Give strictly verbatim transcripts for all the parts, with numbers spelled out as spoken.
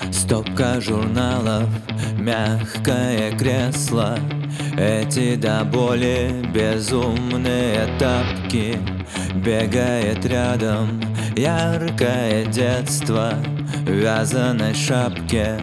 Стопка журналов, мягкое кресло, эти до боли безумные тапки. Бегает рядом яркое детство в вязаной шапке.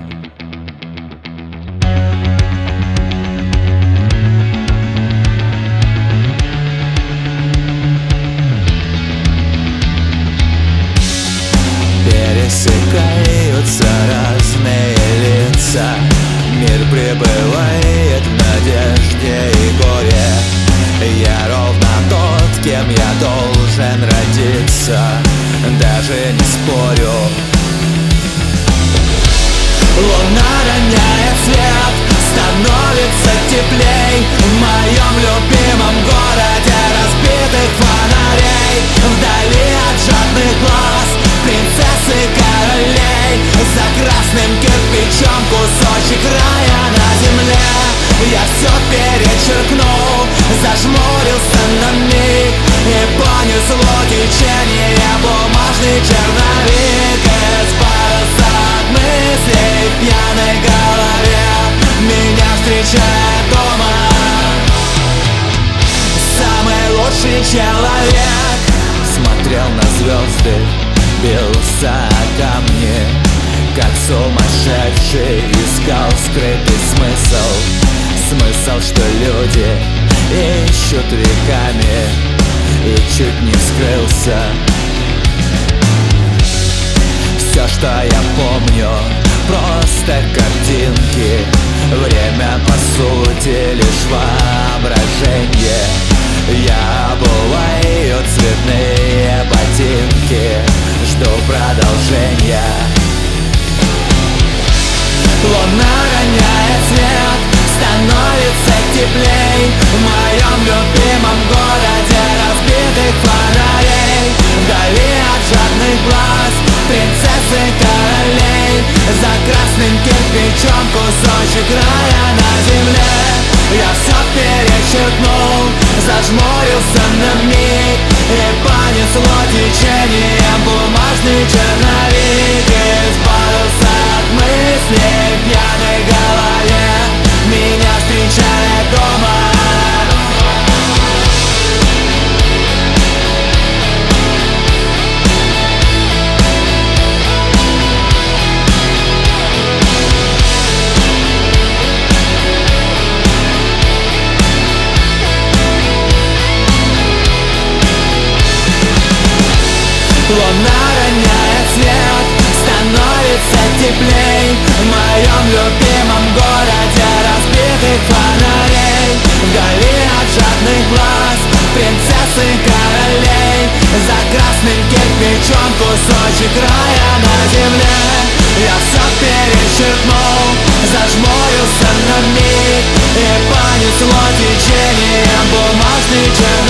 Пересекаются разные лица, мир пребывает в надежде и горе. Я ровно тот, кем я должен родиться, даже не спорю. Луна роняет свет, становится теплей в моем любимом городе разбитых фонарей. Вдали от жадных глаз принцессы королей, за красным кирпичом кусочек рая на земле. Я все перечеркнул, зажмурился на миг и понесло течение бумажный черновик. Избавился от мыслей в пьяной голове, меня встречает дома самый лучший человек. Смотрел на звезды, бился о камни, как сумасшедший искал скрытый смысл. Смысл, что люди ищут веками, и чуть не вскрылся. Все, что я помню, просто картинки. Время, по сути, лишь воображение. Я обуваю цветные ботинки, жду продолжения. Луна роняет свет, становится теплей в моем любимом городе разбитых фонарей. Вдали от жадных глаз принцессы королей, за красным кирпичом кусочек рая на земле. Я все перечеркнул, зажмурился на миг и понесло течением бумажный черновик. Избавился от мыслей в пьяной голове, меня встречает дома Луна роняет свет, становится теплей в моем любимом городе разбитых фонарей. Вдали от жадных глаз принцессы королей, за красным кирпичом кусочек рая на земле. Я все перечеркнул, зажмурился на миг и понесло течением бумажный черновик.